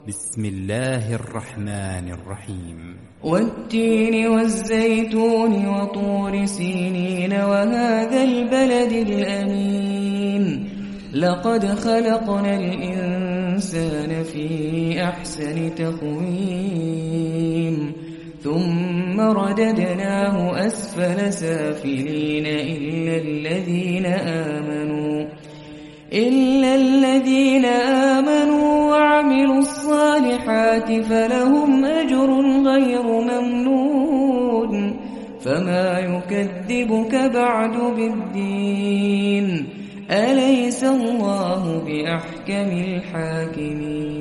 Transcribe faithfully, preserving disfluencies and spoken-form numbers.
بسم الله الرحمن الرحيم والتين والزيتون وطور سينين وهذا البلد الأمين لقد خلقنا الإنسان في أحسن تقويم ثم رددناه أسفل سافلين إلا الذين آمنوا إلا الذين آمنوا وعملوا الصالحات فلهم أجر غير ممنون فما يكذبك بعد بالدين أليس الله بأحكم الحاكمين